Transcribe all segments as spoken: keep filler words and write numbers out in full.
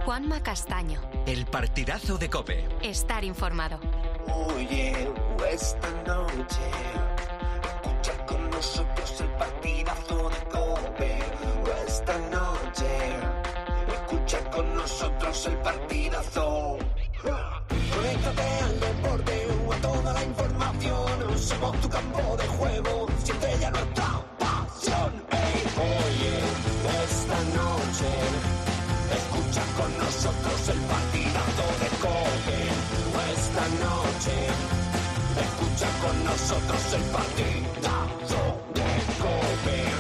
Juanma Castaño. El partidazo de COPE. Estar informado. Oye, esta noche escucha con nosotros el partidazo de COPE. Esta noche escucha con nosotros el partidazo. Conéctate al deporte o a toda la información. Somos tu campo de juego, siempre ya nuestra pasión. Hey, oye, esta noche escucha con nosotros el partidazo de COPE. Esta noche escucha con nosotros el partidazo de COPE.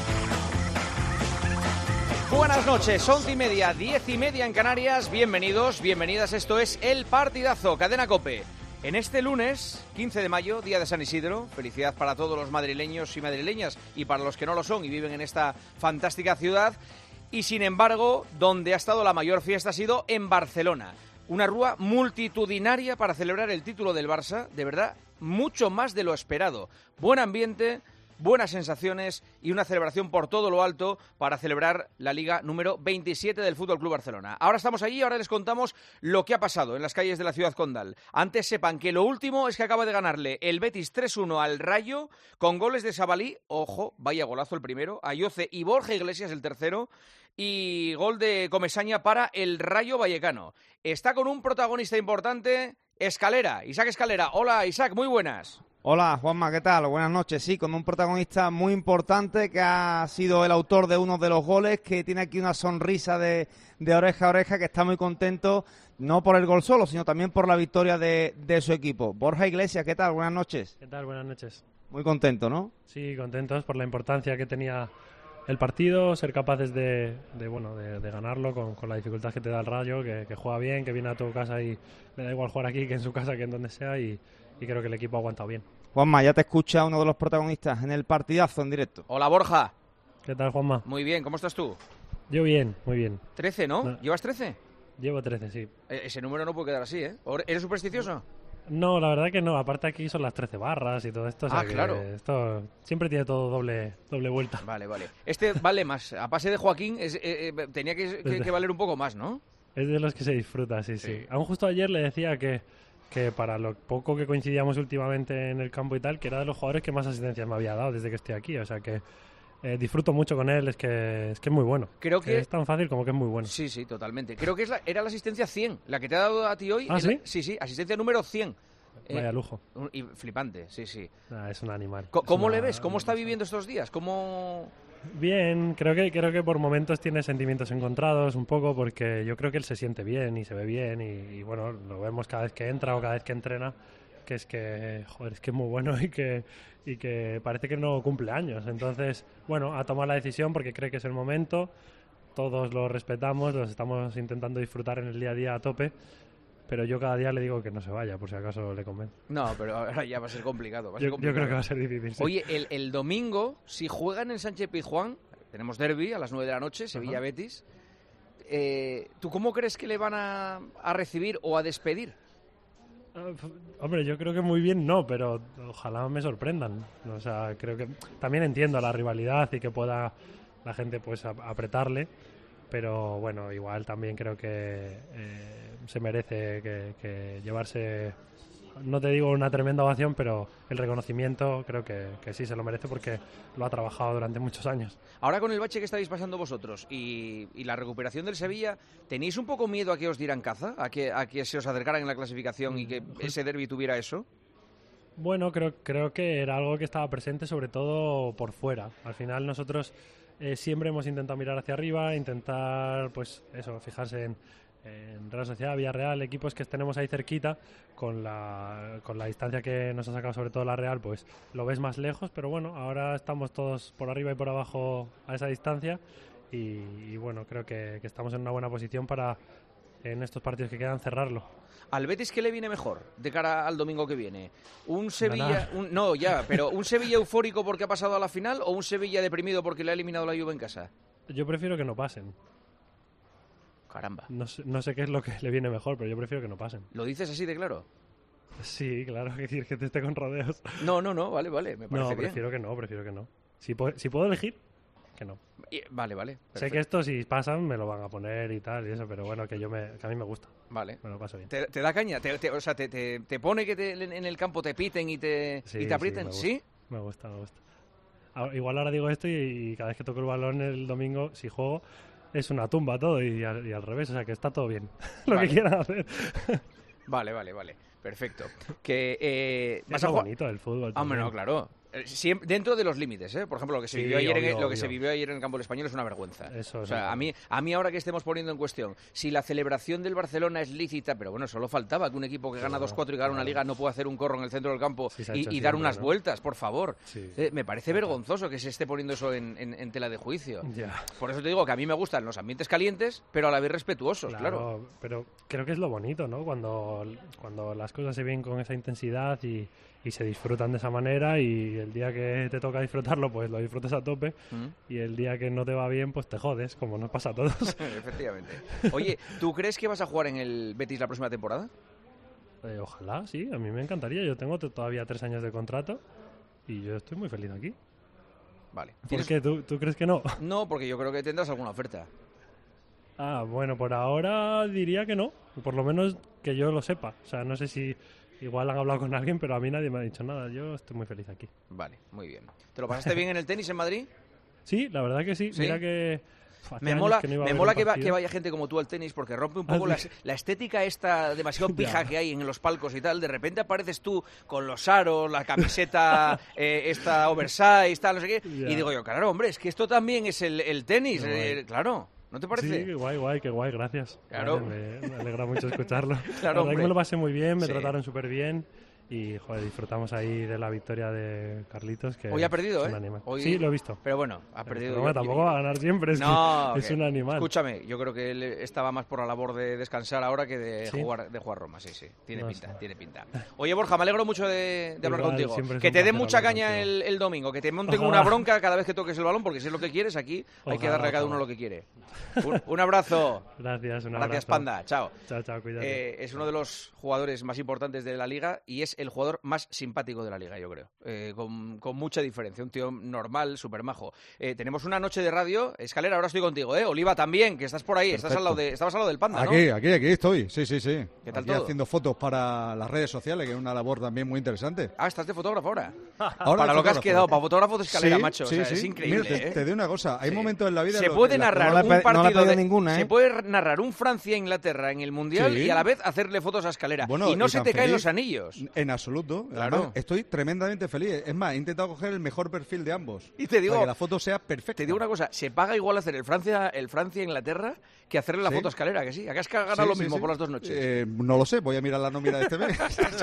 Buenas noches, once y media, diez y media en Canarias. Bienvenidos, bienvenidas. Esto es El Partidazo, Cadena COPE. En este lunes, quince de mayo, día de San Isidro, felicidad para todos los madrileños y madrileñas y para los que no lo son y viven en esta fantástica ciudad. Y sin embargo, donde ha estado la mayor fiesta ha sido en Barcelona. Una rúa multitudinaria para celebrar el título del Barça, de verdad, mucho más de lo esperado. Buen ambiente, buenas sensaciones y una celebración por todo lo alto para celebrar la Liga número veintisiete del Fútbol Club Barcelona. Ahora estamos allí, ahora les contamos lo que ha pasado en las calles de la ciudad condal. Antes sepan que lo último es que acaba de ganarle el Betis tres uno al Rayo con goles de Sabalí, ojo, vaya golazo el primero, Ayoce y Borja Iglesias el tercero, y gol de Comesaña para el Rayo Vallecano. Está con un protagonista importante, Escalera, Isaac Escalera. Hola Isaac, muy buenas. Hola Juanma, ¿qué tal? Buenas noches. Sí, con un protagonista muy importante que ha sido el autor de uno de los goles, que tiene aquí una sonrisa de, de oreja a oreja, que está muy contento, no por el gol solo, sino también por la victoria de, de su equipo. Borja Iglesias, ¿qué tal? Buenas noches. ¿Qué tal? Buenas noches. Muy contento, ¿no? Sí, contentos por la importancia que tenía el partido, ser capaces de, de bueno de, de ganarlo con, con la dificultad que te da el Rayo, que, que juega bien, que viene a tu casa y le da igual jugar aquí que en su casa, que en donde sea, y, y creo que el equipo ha aguantado bien. Juanma, ya te escucha uno de los protagonistas en el partidazo en directo. Hola Borja. ¿Qué tal, Juanma? Muy bien, ¿cómo estás tú? Yo bien, muy bien. trece, ¿no? no. ¿Llevas trece? Llevo trece, sí. E- ese número no puede quedar así, ¿eh? ¿Eres supersticioso? No, la verdad que no. Aparte aquí son las trece barras y todo esto. O sea Ah, que claro. Esto siempre tiene todo doble doble vuelta. Vale, vale. Este vale más. A pase de Joaquín es, eh, eh, tenía que, que, que valer un poco más, ¿no? Es de los que se disfruta, sí, sí. Sí. Aún justo ayer le decía que, que para lo poco que coincidíamos últimamente en el campo y tal, que era de los jugadores que más asistencias me había dado desde que estoy aquí. O sea que eh, disfruto mucho con él, es que es que es muy bueno. Creo que... Es tan fácil como que es muy bueno. Sí, sí, totalmente. Creo que es la, era la asistencia cien, la que te ha dado a ti hoy. ¿Ah, es la- sí? Sí, sí, asistencia número cien. Vaya Eh, lujo. un- y flipante, sí, sí. Ah, es un animal. Co- Es ¿Cómo una- le ves? ¿Cómo está viviendo estos días? ¿Cómo...? Bien, creo que creo que por momentos tiene sentimientos encontrados un poco, porque yo creo que él se siente bien y se ve bien y, y bueno, lo vemos cada vez que entra o cada vez que entrena, que es que, joder, es que es muy bueno y que, y que parece que no cumple años. Entonces, bueno, ha tomado la decisión porque cree que es el momento, todos lo respetamos, los estamos intentando disfrutar en el día a día a tope, pero yo cada día le digo que no se vaya, por si acaso le convence. No, pero ahora ya va a ser complicado. Va a ser Yo, yo complicado. creo que va a ser difícil. Sí. Oye, el, el domingo, si juegan en Sánchez Pizjuán, tenemos derbi a las nueve de la noche, Sevilla-Betis. Eh, ¿Tú cómo crees que le van a, a recibir o a despedir? Ah, f- Hombre, yo creo que muy bien no, pero ojalá me sorprendan. O sea, creo que también entiendo la rivalidad y que pueda la gente pues ap- apretarle, pero bueno, igual también creo que eh, se merece que, que llevarse, no te digo una tremenda ovación, pero el reconocimiento creo que, que sí se lo merece porque lo ha trabajado durante muchos años. Ahora con el bache que estáis pasando vosotros y, y la recuperación del Sevilla, ¿tenéis un poco miedo a que os dieran caza? ¿A que, a que se os acercaran en la clasificación y que ese derbi tuviera eso? Bueno, creo, creo que era algo que estaba presente sobre todo por fuera. Al final nosotros eh, siempre hemos intentado mirar hacia arriba, intentar, pues eso, fijarse en, en Real Sociedad, Villarreal, equipos que tenemos ahí cerquita, con la, con la distancia que nos ha sacado sobre todo la Real, pues lo ves más lejos, pero bueno, ahora estamos todos por arriba y por abajo a esa distancia y, y bueno, creo que, que estamos en una buena posición para en estos partidos que quedan cerrarlo. ¿Al Betis qué le viene mejor de cara al domingo que viene? ¿Un Sevilla, Ganar. un, no, ya, pero un Sevilla eufórico porque ha pasado a la final o un Sevilla deprimido porque le ha eliminado la Juve en casa? Yo prefiero que no pasen. Caramba. No sé, no sé qué es lo que le viene mejor, pero yo prefiero que no pasen. ¿Lo dices así de claro? Sí, claro, que decir que te esté con rodeos. No, no, no, vale, vale, me parece No, bien. prefiero que no, prefiero que no. Si, pu- si puedo elegir, que no. Y- vale, vale. Sé perfecto. que esto si pasan me lo van a poner y tal y eso, pero bueno, que yo me, que a mí me gusta, Vale. me lo paso bien. ¿Te, te da caña? ¿Te, te- o sea, te, te, te pone que te- en el campo te piten y te, Sí, y te sí, aprieten? me gusta. ¿Sí? Me gusta, me gusta. Ahora- igual ahora digo esto y, y cada vez que toco el balón el domingo, si juego, es una tumba todo y al, y al revés, o sea que está todo bien, lo Vale. que quieran hacer. Vale, vale, vale. Perfecto. Que eh, Es vas a lo jugar. bonito del fútbol. Ah, hombre, también. no, claro. Eh, Siem- dentro de los límites, ¿eh? Por ejemplo, lo que se Sí, vivió ayer, en, obvio, lo que se obvio. vivió ayer en el campo del Español es una vergüenza. Eso o es sea, verdad. a mí, a mí ahora que estemos poniendo en cuestión si la celebración del Barcelona es lícita, pero bueno, solo faltaba que un equipo que gana Claro, dos cuatro y gana una claro. liga no pueda hacer un corro en el centro del campo Sí, se ha y, hecho y dar siempre, unas ¿no? vueltas, por favor. Sí. Eh, me parece Total. vergonzoso que se esté poniendo eso en, en- en tela de juicio. Ya. Por eso te digo que a mí me gustan los ambientes calientes, pero a la vez respetuosos, claro. Pero creo que es lo bonito, ¿no? Cuando, cuando las cosas se ven con esa intensidad y, y se disfrutan de esa manera y el día que te toca disfrutarlo, pues lo disfrutas a tope Mm. y el día que no te va bien, pues te jodes, como nos pasa a todos. Efectivamente. Oye, ¿tú crees que vas a jugar en el Betis la próxima temporada? Eh, ojalá, sí, a mí me encantaría. Yo tengo t- todavía tres años de contrato y yo estoy muy feliz aquí. Vale. ¿Por ¿Tienes- qué? ¿Tú, ¿Tú crees que no? No, porque yo creo que tendrás alguna oferta. Ah, bueno, por ahora diría que no. Por lo menos que yo lo sepa. O sea, no sé si igual han hablado con alguien, pero a mí nadie me ha dicho nada. Yo estoy muy feliz aquí. Vale, muy bien. ¿Te lo pasaste bien en el tenis en Madrid? Sí, la verdad que sí. ¿Sí? Mira que... Uf, hace Me años mola, que no iba a me ver mola un que, va- partido. que vaya gente como tú al tenis porque rompe un Ah, poco la, sí. la estética esta demasiado pija Ya. que hay en los palcos y tal. De repente apareces tú con los aros, la camiseta eh, esta oversize, tal, no sé qué. Ya. Y digo yo, claro, hombre, es que esto también es el, el tenis. Qué guay. eh, claro, ¿no te parece? Sí, qué guay, guay, qué guay, gracias. Claro. Vale, me, me alegra mucho escucharlo. Claro, la verdad hombre. que me lo pasé muy bien, me Sí. trataron súper bien y joder, disfrutamos ahí de la victoria de Carlitos. Que Hoy ha perdido, es un ¿eh? animal. Hoy- Sí, lo he visto. Pero bueno, ha perdido. Pero bueno, yo- tampoco va a ganar siempre, es, No, que es que- un animal. Escúchame, yo creo que él estaba más por la labor de descansar ahora que de ¿Sí? jugar de jugar Roma, sí, sí. Tiene No pinta, sé. tiene pinta. Oye, Borja, me alegro mucho de, de hablar Igual, contigo. siempre es Que un te den placer mucha hablar caña contigo. el, el domingo, que te monten Ojalá. una bronca cada vez que toques el balón, porque si es lo que quieres, aquí hay que Ojalá, darle a cada uno ojalá. lo que quiere. Un, un abrazo. Gracias, un Gracias, abrazo. Panda. Chao. Chao, chao, cuídate. Eh, es uno de los jugadores más importantes de la liga y es el jugador más simpático de la liga, yo creo. Eh, con, con mucha diferencia. Un tío normal, súper majo. Eh, tenemos una noche de radio. Escalera, ahora estoy contigo, ¿eh? Oliva también, que estás por ahí. Estás al lado de, estabas al lado del Panda, ¿no? Aquí, aquí, aquí estoy. Sí, sí, sí. ¿Qué tal aquí todo? haciendo fotos para las redes sociales, que es una labor también muy interesante. Ah, estás de fotógrafo ahora. Ahora para de lo que has fotógrafo. quedado, para fotógrafo de escalera, Sí, macho. O sí, sea, sí. es increíble. Mira, te, ¿eh? te digo una cosa. Hay Sí. momentos en la vida... Se en los puede que la- narrar no le un pe- no le ha partido pedido de- ninguna, ¿eh? Se puede narrar un Francia-Inglaterra en el Mundial Sí. y a la vez hacerle fotos a escalera. Bueno, y no y se tan te caen feliz. los anillos. En absoluto. Claro. Además, estoy tremendamente feliz. Es más, he intentado coger el mejor perfil de ambos. Y te digo- Para que la foto sea perfecta. Te digo una cosa, se paga igual hacer el Francia el Francia-Inglaterra que hacerle la Sí. foto a escalera, que sí. Acá has ganado Sí, lo sí, mismo sí. por las dos noches. Eh, no lo sé, voy a mirar la nómina de este mes.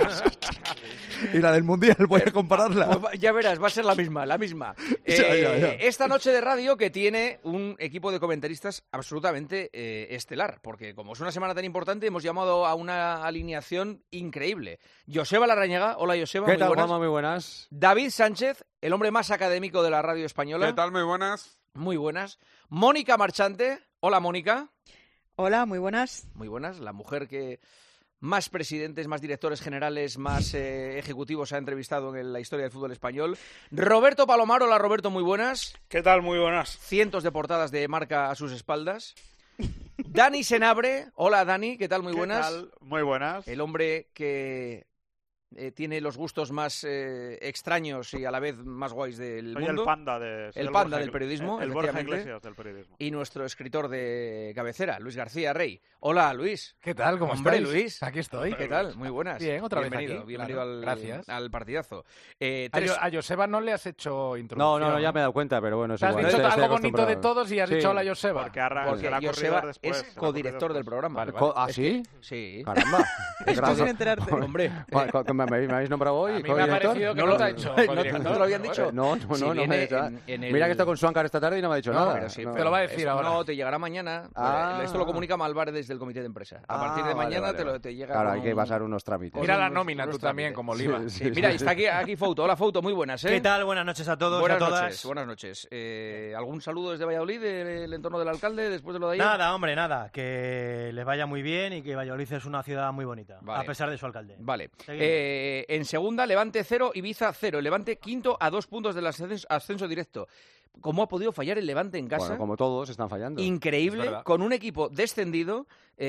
Y la del Mundial, voy a compararla. Pues va- ya verás, va a ser la misma, la misma. Ya, Eh, ya, ya. Esta noche de radio que tiene un equipo de comentaristas absolutamente eh, estelar, porque como es una semana tan importante, hemos llamado a una alineación increíble. Joseba Larrañaga, hola Joseba, ¿Qué muy tal, buenas. Juanma? Muy buenas. David Sánchez, el hombre más académico de la radio española. ¿Qué tal? Muy buenas. Muy buenas. Mónica Marchante, hola Mónica. Hola, muy buenas. Muy buenas, la mujer que más presidentes, más directores generales, más eh, ejecutivos ha entrevistado en la historia del fútbol español. Roberto Palomar, hola Roberto, muy buenas. ¿Qué tal? Muy buenas. Cientos de portadas de marca a sus espaldas. Dani Senabre, hola Dani, ¿qué tal? Muy buenas. ¿Qué tal? Muy buenas. El hombre que eh, tiene los gustos más eh, extraños y a la vez más guays del Soy mundo. el panda, de, soy El el panda Borja del Igl- periodismo, El, el Borja efectivamente. Iglesias del periodismo. Y nuestro escritor de cabecera, Luis García Rey. Hola Luis. ¿Qué tal? ¿Cómo Hombre, estáis? Luis. Aquí estoy. ¿Qué tal? Muy buenas. Bien, otra vez bienvenido, aquí, Bienvenido claro. al, Gracias. al partidazo. Eh, A, tres- Yo- a Joseba no le has hecho No, introducción. no, no, ya me he dado cuenta, pero bueno, es Te has igual. dicho Estoy- estoy algo bonito de acostumbrado. todos y has Sí. dicho hola Joseba. Porque, arra- Porque se la ha corrido Joseba después, es se la ha corrido codirector del después. programa. Vale, Co- ¿Ah, sí? Sí. Caramba. Esto sin enterarte. Hombre. Co- co- que ¿Me, me habéis nombrado hoy? A mí me ha ¿codirector? parecido que No no, lo- te ha hecho no te- codirector. no te lo habían dicho. No, no, Si no, no me viene ha dicho nada. en- en el- Mira que está con Suáncar esta tarde y no me ha dicho No, nada. pero sí, No. Te lo va a decir Eso ahora. No, te llegará mañana. Ah. Esto lo comunica Malvar desde el comité de empresa. A Ah, partir de vale, mañana vale, te, lo, vale. te llega. Claro, con hay que un- pasar unos trámites. Mira la unos- nómina unos tú también, trámites. como Oliva. Sí, mira, y está aquí, aquí Fouto. Hola Fouto, muy buenas, ¿eh? ¿Qué tal? Buenas noches a todos Buenas y a todas. noches, buenas noches. Eh, ¿Algún saludo desde Valladolid, del entorno del alcalde, después de lo de ayer? Nada, hombre, nada. Que les vaya muy bien y que Valladolid es una ciudad muy bonita, Vale. a pesar de su alcalde. Vale. Seguimos. Eh, en segunda, Levante cero, Ibiza cero. Levante quinto a dos puntos del ascenso, ascenso directo. cómo ha podido fallar el Levante en casa. Bueno, como todos están fallando. Increíble, con un equipo descendido,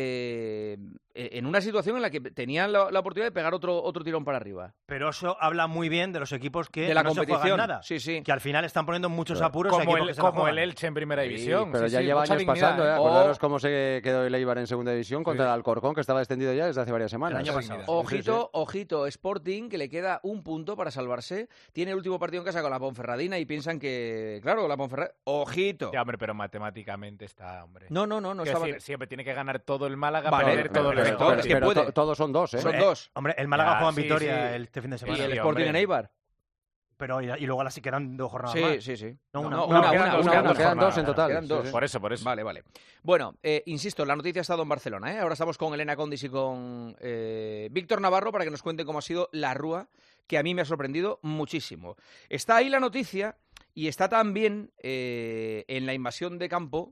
eh, en una situación en la que tenían la, la oportunidad de pegar otro, otro tirón para arriba. Pero eso habla muy bien de los equipos que de la no competición. se juegan nada. Sí, sí. Que al final están poniendo muchos Pero, apuros a como equipos el, que se la como juegan. el Elche en primera división. Sí, pero sí, ya sí, lleva mucha años dignidad, pasando, ¿eh? ¿eh? Acordaros O- cómo se quedó el Eibar en segunda división contra Sí. el Alcorcón, que estaba descendido ya desde hace varias semanas. El año pasado. Ojito, ojito, Sporting, que le queda un punto para salvarse. Tiene el último partido en casa con la Ponferradina y piensan que, claro, la Ponferradina... Ojito. Ya, hombre, pero matemáticamente está, hombre. No, no, no, no Quiero estaba... decir, siempre tiene que ganar todo el Málaga, Vale, perder pero- todo el pero- Sporting. pero es que pero puede. to- todos son dos, ¿eh? Son Hombre, dos. Hombre, el Málaga Ya, juega en sí, Vitoria sí. el- este fin de Y semana. el Sí, Sporting hombre. en Eibar. Pero y, y luego las sí quedan dos jornadas Sí, más. sí, sí. No, una, No, una, una, quedan una, dos, una, quedan una. dos quedan dos en jornadas. total. Quedan Sí, dos. sí. Por eso, por eso. Vale, vale. Bueno, eh, insisto, la noticia ha estado en Barcelona, ¿eh? Ahora estamos con Elena Condis y con eh, Víctor Navarro para que nos cuenten cómo ha sido la rúa, que a mí me ha sorprendido muchísimo. Está ahí la noticia y está también eh, en la invasión de campo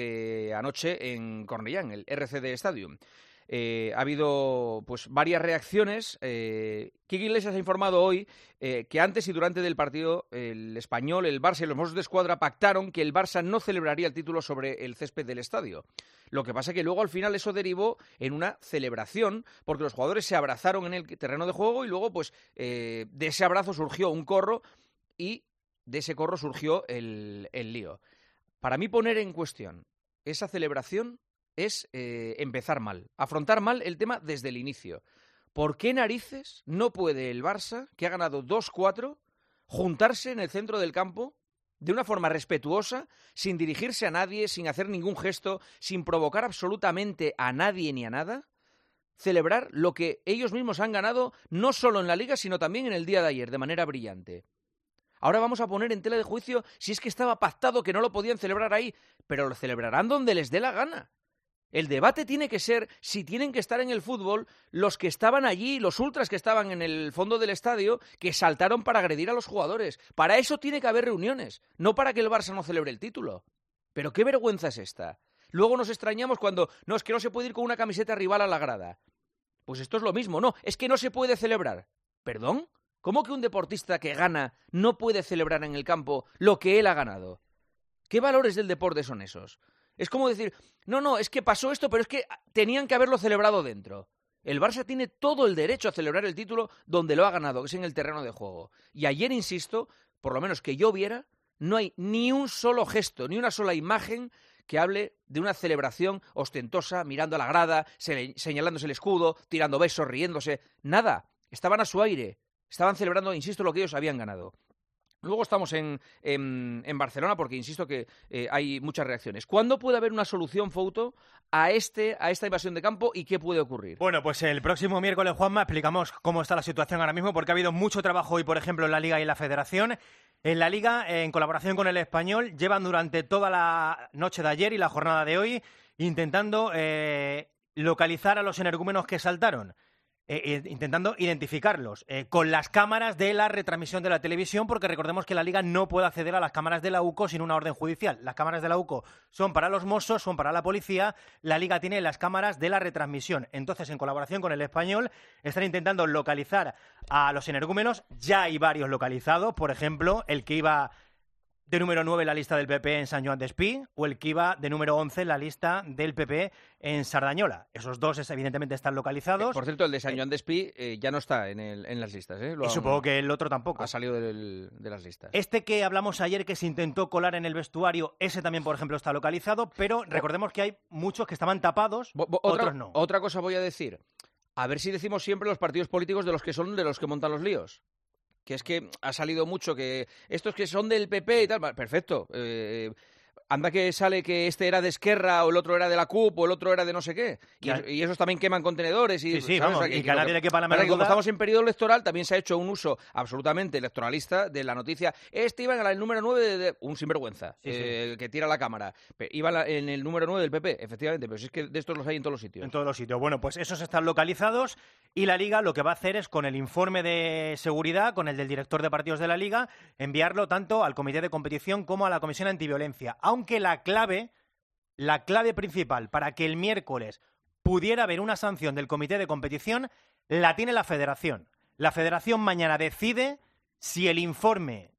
de anoche en Cornellán, el R C D Stadium. Eh, ha habido pues varias reacciones. Eh, Quique Iglesias ha informado hoy eh, que antes y durante del partido el Español, el Barça y los Mossos de Escuadra pactaron que el Barça no celebraría el título sobre el césped del estadio. Lo que pasa es que luego al final eso derivó en una celebración porque los jugadores se abrazaron en el terreno de juego y luego pues eh, de ese abrazo surgió un corro y de ese corro surgió el, el lío. Para mí poner en cuestión esa celebración es eh, empezar mal, afrontar mal el tema desde el inicio. ¿Por qué narices no puede el Barça, que ha ganado dos cuatro, juntarse en el centro del campo de una forma respetuosa, sin dirigirse a nadie, sin hacer ningún gesto, sin provocar absolutamente a nadie ni a nada? Celebrar lo que ellos mismos han ganado no solo en la Liga, sino también en el día de ayer, de manera brillante. Ahora vamos a poner en tela de juicio si es que estaba pactado que no lo podían celebrar ahí, pero lo celebrarán donde les dé la gana. El debate tiene que ser si tienen que estar en el fútbol los que estaban allí, los ultras que estaban en el fondo del estadio, que saltaron para agredir a los jugadores. Para eso tiene que haber reuniones, no para que el Barça no celebre el título. Pero qué vergüenza es esta. Luego nos extrañamos cuando, no, es que no se puede ir con una camiseta rival a la grada. Pues esto es lo mismo, no, es que no se puede celebrar. ¿Perdón? ¿Cómo que un deportista que gana no puede celebrar en el campo lo que él ha ganado? ¿Qué valores del deporte son esos? Es como decir, no, no, es que pasó esto, pero es que tenían que haberlo celebrado dentro. El Barça tiene todo el derecho a celebrar el título donde lo ha ganado, que es en el terreno de juego. Y ayer, insisto, por lo menos que yo viera, no hay ni un solo gesto, ni una sola imagen que hable de una celebración ostentosa, mirando a la grada, se- señalándose el escudo, tirando besos, riéndose. Nada. Estaban a su aire. Estaban celebrando, insisto, lo que ellos habían ganado. Luego estamos en, en, en Barcelona porque, insisto, que eh, hay muchas reacciones. ¿Cuándo puede haber una solución, Fouto, a, este, a esta invasión de campo y qué puede ocurrir? Bueno, pues el próximo miércoles, Juanma, explicamos cómo está la situación ahora mismo, porque ha habido mucho trabajo hoy, por ejemplo, en la Liga y en la Federación. En la Liga, eh, en colaboración con el Español, llevan durante toda la noche de ayer y la jornada de hoy intentando eh, localizar a los energúmenos que saltaron. Eh, eh, intentando identificarlos eh, con las cámaras de la retransmisión de la televisión, porque recordemos que la Liga no puede acceder a las cámaras de la U C O sin una orden judicial. Las cámaras de la U C O son para los Mossos, son para la policía, la Liga tiene las cámaras de la retransmisión. Entonces, en colaboración con el Español, están intentando localizar a los energúmenos. Ya hay varios localizados, por ejemplo, el que iba de número nueve en la lista del P P en San Joan d'Espí o el que iba de número once en la lista del P P en Sardañola. Esos dos es, evidentemente están localizados. Eh, por cierto, el de San Joan d'Espí eh, ya no está en, el, en las listas. ¿eh? Lo Y han- supongo que el otro tampoco. Ha salido del- de las listas. Este que hablamos ayer que se intentó colar en el vestuario, ese también, por ejemplo, está localizado, pero recordemos que hay muchos que estaban tapados, Bo- bo- otra, otros no. Otra cosa voy a decir. A ver si decimos siempre los partidos políticos de los que son de los que montan los líos. Que es que ha salido mucho que estos que son del P P y tal, va, perfecto. Eh, anda que sale que este era de Esquerra o el otro era de la C U P o el otro era de no sé qué. Y, Ya. es- y esos también queman contenedores. Y, Sí, sí, ¿sabes? vamos, O sea, y que a nadie le quepa la Ahora menor que como duda. estamos en periodo electoral, también se ha hecho un uso absolutamente electoralista de la noticia. Este iba en el número nueve de, de- un sinvergüenza, Sí, sí. eh, que tira la cámara. Pe- Iba en la- en el número nueve del P P, efectivamente, pero si es que de estos los hay en todos los sitios. En todos los sitios. Bueno, pues esos están localizados y la Liga lo que va a hacer es, con el informe de seguridad, con el del director de partidos de la Liga, enviarlo tanto al Comité de Competición como a la Comisión Antiviolencia. Aunque la clave, la clave principal para que el miércoles pudiera haber una sanción del Comité de Competición la tiene la Federación. La Federación mañana decide si el informe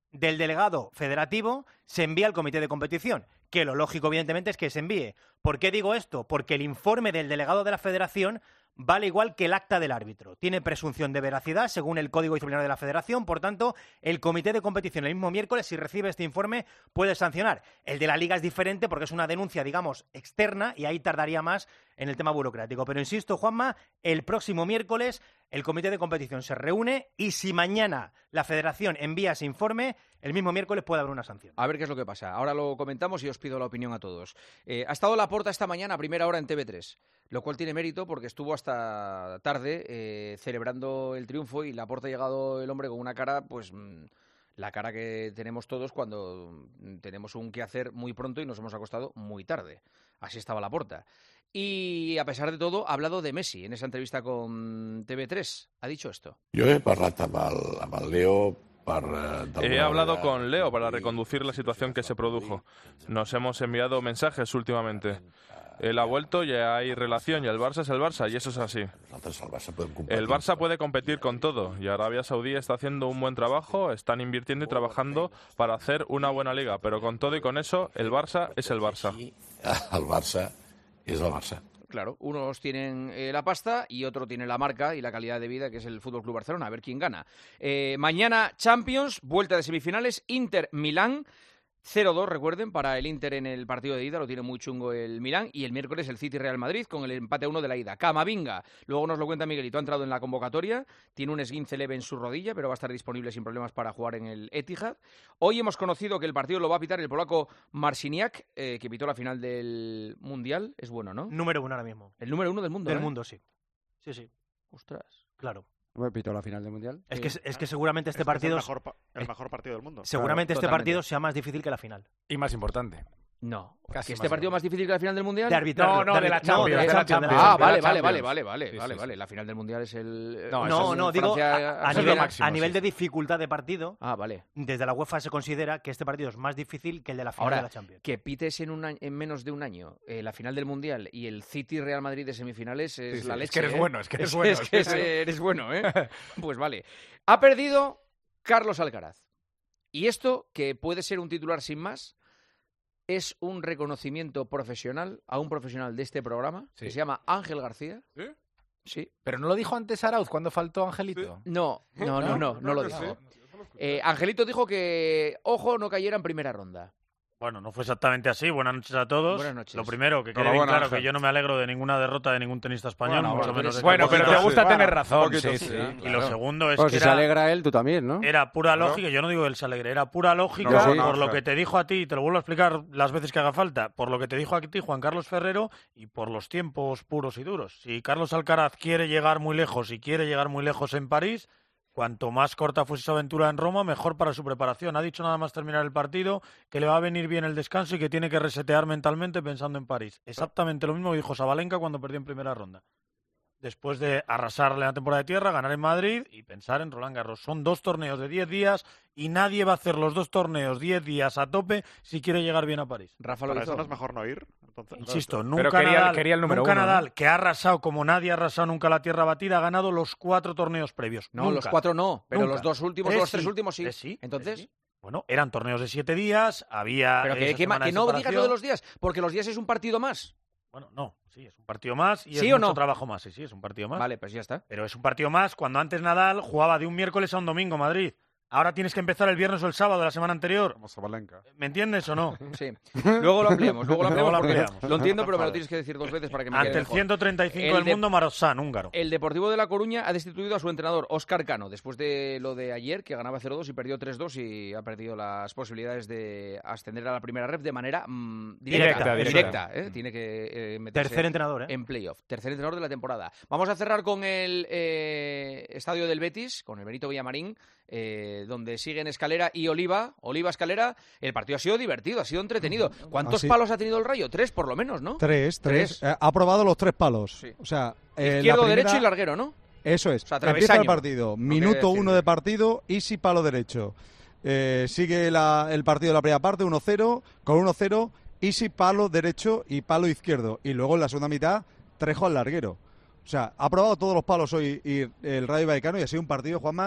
del delegado federativo se envía al comité de competición, que lo lógico, evidentemente, es que se envíe. ¿Por qué digo esto? Porque el informe del delegado de la federación vale igual que el acta del árbitro. Tiene presunción de veracidad según el Código Disciplinario de la Federación. Por tanto, el comité de competición el mismo miércoles, si recibe este informe, puede sancionar. El de la Liga es diferente porque es una denuncia, digamos, externa y ahí tardaría más en el tema burocrático. Pero insisto, Juanma, el próximo miércoles el comité de competición se reúne y si mañana la Federación envía ese informe, el mismo miércoles puede haber una sanción. A ver qué es lo que pasa. Ahora lo comentamos y os pido la opinión a todos. Eh, ha estado Laporta esta mañana a primera hora en T V tres, lo cual tiene mérito porque estuvo hasta tarde eh, celebrando el triunfo y Laporta ha llegado el hombre con una cara, pues mmm, la cara que tenemos todos cuando tenemos un quehacer muy pronto y nos hemos acostado muy tarde. Así estaba Laporta. Y a pesar de todo, ha hablado de Messi en esa entrevista con T V tres. Ha dicho esto. Jo he parlat amb el, amb el Leo per... Eh, He hablado con Leo para reconducir la situación que se produjo. Nos hemos enviado mensajes últimamente. Él ha vuelto, ya hay relación y el Barça es el Barça y eso es así. El Barça puede competir con todo y Arabia Saudí está haciendo un buen trabajo, están invirtiendo y trabajando para hacer una buena liga, pero con todo y con eso, el Barça es el Barça. El Barça es el Barça. Claro, unos tienen eh, la pasta y otro tiene la marca y la calidad de vida que es el F C Barcelona. A ver quién gana. Eh, mañana Champions, vuelta de semifinales, Inter-Milán. cero dos, recuerden, para el Inter en el partido de ida, lo tiene muy chungo el Milán, y el miércoles el City-Real Madrid con el empate a uno de la ida. Camavinga, luego nos lo cuenta Miguelito, ha entrado en la convocatoria, tiene un esguince leve en su rodilla, pero va a estar disponible sin problemas para jugar en el Etihad. Hoy hemos conocido que el partido lo va a pitar el polaco Marciniak, eh, que pitó la final del Mundial, es bueno, ¿no? Número uno ahora mismo. El número uno del mundo, Del ¿eh? mundo, sí. Sí, sí. Ostras. Claro. ¿Me pitó la final del Mundial? Es que, es que seguramente este Es que es partido... el mejor, pa- el mejor partido del mundo. Seguramente Claro, este totalmente. partido sea más difícil que la final. Y más importante. No. Casi ¿Que más este partido más difícil que la final del Mundial? De arbitrarlo. No, no, de la arbit- Champions, de la de la Champions, de la Champions. Ah, Champions. vale, de la vale, vale, Champions. vale, vale, Sí, vale, sí, vale. sí. La final del Mundial es el... No, eh, eso No, es no, digo, Francia- a, a Francia- es lo nivel, máximo, a nivel sí. de dificultad de partido, Ah, vale. desde la UEFA se considera que este partido es más difícil que el de la final Ahora, de la Champions. que pites en, un año- en menos de un año eh, la final del Mundial y el City-Real Madrid de semifinales es Sí, sí, la es leche. que eres ¿eh? bueno, es que eres bueno, Es es que que es- sí. eres bueno, ¿eh? Pues vale. Ha perdido Carlos Alcaraz. Y esto, que puede ser un titular sin más, es un reconocimiento profesional a un profesional de este programa Sí. que se llama Ángel García. ¿Sí? Sí. Pero no lo dijo antes Arauz cuando faltó Angelito. No, no, no, no, no lo dijo. Eh, Angelito dijo que, ojo, no cayera en primera ronda. Bueno, no fue exactamente así. Buenas noches a todos. Buenas noches. Lo primero, que quede bien Enhorabuena, claro Ángel. que yo no me alegro de ninguna derrota de ningún tenista español, Bueno, mucho bueno, menos de Bueno, este pero te poquito. gusta Bueno, tener razón. poquito, Sí, sí. sí. Y Claro. lo segundo es Pues que si se era, alegra él, tú también, ¿no? era pura Claro. lógica. Yo no digo que él se alegre, era pura lógica No, no, por lo Ángel. que te dijo a ti, y te lo vuelvo a explicar las veces que haga falta, por lo que te dijo a ti Juan Carlos Ferrero y por los tiempos puros y duros. Si Carlos Alcaraz quiere llegar muy lejos y quiere llegar muy lejos en París, cuanto más corta fuese esa aventura en Roma, mejor para su preparación. Ha dicho nada más terminar el partido que le va a venir bien el descanso y que tiene que resetear mentalmente pensando en París. Exactamente lo mismo que dijo Sabalenka cuando perdió en primera ronda. Después de arrasarle la temporada de tierra, ganar en Madrid y pensar en Roland Garros. Son dos torneos de diez días y nadie va a hacer los dos torneos diez días a tope si quiere llegar bien a París. Rafa lo Para hizo. eso no es mejor no ir. Entonces, Insisto, Pero nunca quería- Nadal, quería el número nunca uno, Nadal, ¿no? que ha arrasado como nadie ha arrasado nunca la tierra batida, ha ganado los cuatro torneos previos. No, Nunca. los cuatro no, pero Nunca. los dos últimos, Tres los tres sí, últimos sí. tres sí, Entonces, tres sí. Bueno, eran torneos de siete días, había... pero que, esa que ma- semana que de no digas separación. lo de los días, porque los días es un partido más. Bueno, no, sí, es un partido más y ¿Sí es o mucho no? trabajo más. Sí, sí, es un partido más. Vale, pues ya está. Pero es un partido más cuando antes Nadal jugaba de un miércoles a un domingo en Madrid. Ahora tienes que empezar el viernes o el sábado de la semana anterior. Como Sabalenka. ¿Me entiendes o no? Sí. Luego lo ampliamos, luego lo ampliamos Luego lo porque ampliamos. lo entiendo, pero me lo tienes que decir dos veces para que me Ante quede el mejor. ciento treinta y cinco El del de- mundo, Marozán, húngaro. El Deportivo de La Coruña ha destituido a su entrenador, Óscar Cano, después de lo de ayer, que ganaba cero dos y perdió tres dos y ha perdido las posibilidades de ascender a la primera ref de manera mm, directa. Directa, directa, directa. ¿eh? Tiene que eh, meterse Tercer entrenador, ¿eh? en playoff. Tercer entrenador de la temporada. Vamos a cerrar con el eh, estadio del Betis, con el Benito Villamarín, eh, donde siguen Escalera y Oliva. Oliva, Escalera. El partido ha sido divertido, ha sido entretenido. ¿Cuántos Así- palos ha tenido el Rayo? Tres, por lo menos, ¿no? Tres, tres. Tres. Eh, ha probado los tres palos. O sea, eh, Izquierdo, la primera- derecho y larguero, ¿no? Eso es. O sea, Empieza travesaño. el partido. Lo que Minuto decir. uno de partido, Easy palo derecho. Eh, sigue la- el partido de la primera parte, uno cero. Con uno cero, Easy palo derecho y palo izquierdo. Y luego en la segunda mitad, Trejo al larguero. O sea, ha probado todos los palos hoy y el Rayo Vallecano y ha sido un partido, Juanma,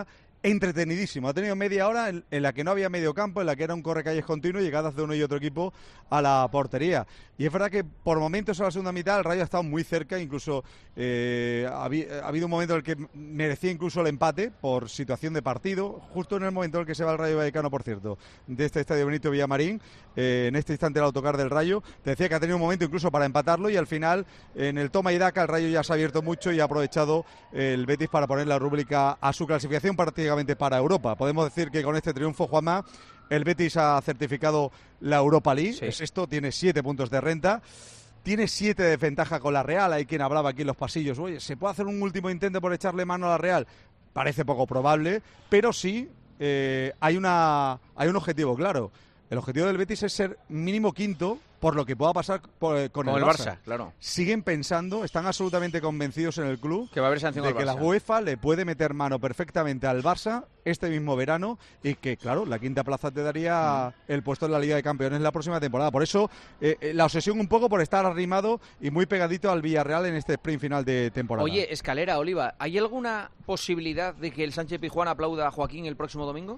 entretenidísimo. Ha tenido media hora en, en la que no había medio campo, en la que era un correcalles continuo y llegadas de uno y otro equipo a la portería. Y es verdad que por momentos en la segunda mitad el Rayo ha estado muy cerca, incluso eh, ha, ha habido un momento en el que merecía incluso el empate por situación de partido, justo en el momento en el que se va el Rayo Vallecano, por cierto, de este estadio Benito Villamarín, eh, en este instante el autocar del Rayo. Te decía que ha tenido un momento incluso para empatarlo y al final en el toma y daca el Rayo ya se ha abierto mucho y ha aprovechado el Betis para poner la rúbrica a su clasificación prácticamente para Europa. Podemos decir que con este triunfo, Juanma, el Betis ha certificado la Europa League, sí. Es esto, tiene siete puntos de renta, tiene siete de ventaja con la Real. Hay quien hablaba aquí en los pasillos, oye, ¿se puede hacer un último intento por echarle mano a la Real? Parece poco probable, pero sí eh, hay, una, hay un objetivo claro. El objetivo del Betis es ser mínimo quinto por lo que pueda pasar por, con, con el, el Barça. Barça, claro. Siguen pensando, están absolutamente convencidos en el club que va a haber sanción de al que Barça. La UEFA le puede meter mano perfectamente al Barça este mismo verano y que, claro, la quinta plaza te daría mm. el puesto en la Liga de Campeones la próxima temporada. Por eso, eh, eh, la obsesión un poco por estar arrimado y muy pegadito al Villarreal en este sprint final de temporada. Oye, Escalera, Oliva, ¿hay alguna posibilidad de que el Sánchez Pizjuán aplauda a Joaquín el próximo domingo?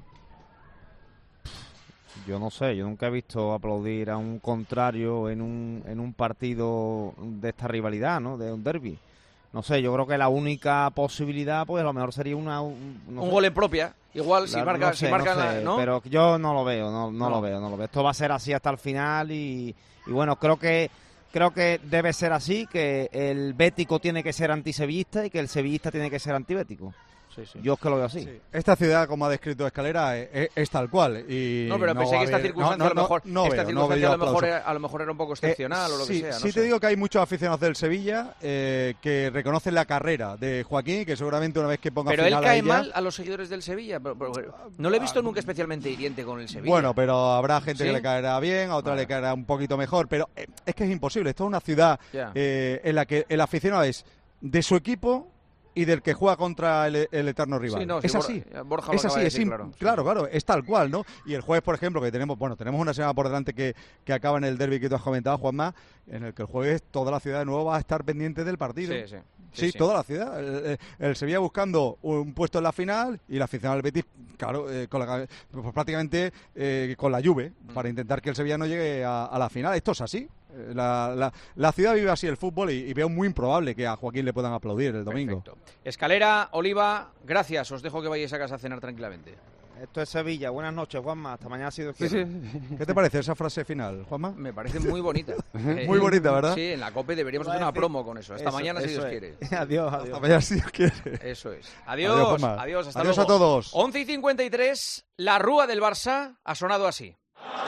Yo no sé, yo nunca he visto aplaudir a un contrario en un, en un partido de esta rivalidad, ¿no? De un derbi. No sé, yo creo que la única posibilidad, pues a lo mejor sería una... Un, no un sé. gol en propia, igual si La, marca... No sé, si marca no sé, la, ¿no? pero yo no lo veo, no, no, no lo veo, no lo veo. Esto va a ser así hasta el final y, y bueno, creo que creo que debe ser así, que el bético tiene que ser antisevillista y que el sevillista tiene que ser antibético. Sí, sí. Yo es que lo veo así. Sí. Esta ciudad, como ha descrito Escalera, es, es tal cual. Y no, pero no pensé que esta haber... circunstancia no, no, a lo mejor, no, esta veo, circunstancia no a, lo mejor era, a lo mejor era un poco excepcional eh, o lo sí, que sea. No sí sé. te digo que hay muchos aficionados del Sevilla eh, que reconocen la carrera de Joaquín, que seguramente una vez que ponga pero final él cae a ella... mal a los seguidores del Sevilla. Pero, pero, pero, no lo he visto nunca especialmente hiriente con el Sevilla. Bueno, pero habrá gente ¿Sí? que le caerá bien, a otra vale. le caerá un poquito mejor. Pero eh, es que es imposible. Esto es una ciudad yeah. eh, en la que el aficionado es de su equipo y del que juega contra el, el eterno rival. Sí, no, es sí, así. Borja, Borja es así, de es decir, in... claro. claro, claro, es tal cual, ¿no? Y el jueves, por ejemplo, que tenemos, bueno, tenemos una semana por delante que, que acaba en el derbi que tú has comentado, Juanma, en el que el jueves toda la ciudad de nuevo va a estar pendiente del partido. Sí, sí. Sí, sí, sí. Toda la ciudad. El, el, el Sevilla buscando un puesto en la final y la afición del Betis, claro, eh, con la, pues prácticamente eh, con la Juve, mm. para intentar que el Sevilla no llegue a, a la final. Esto es así. La, la, la ciudad vive así el fútbol y, y veo muy improbable que a Joaquín le puedan aplaudir el domingo. Perfecto. Escalera, Oliva, gracias. Os dejo que vayáis a casa a cenar tranquilamente. Esto es Sevilla. Buenas noches, Juanma. Hasta mañana, si Dios quiere. Sí, sí. ¿Qué te parece esa frase final, Juanma? Me parece muy bonita. Muy bonita, ¿verdad? Sí, en la COPE deberíamos hacer una promo con eso. Hasta eso, mañana, si Dios es. quiere. Adiós, adiós. Hasta mañana, si Dios quiere. Eso es. Adiós, adiós, adiós hasta adiós luego. a todos. once y cincuenta y tres, la rúa del Barça ha sonado así.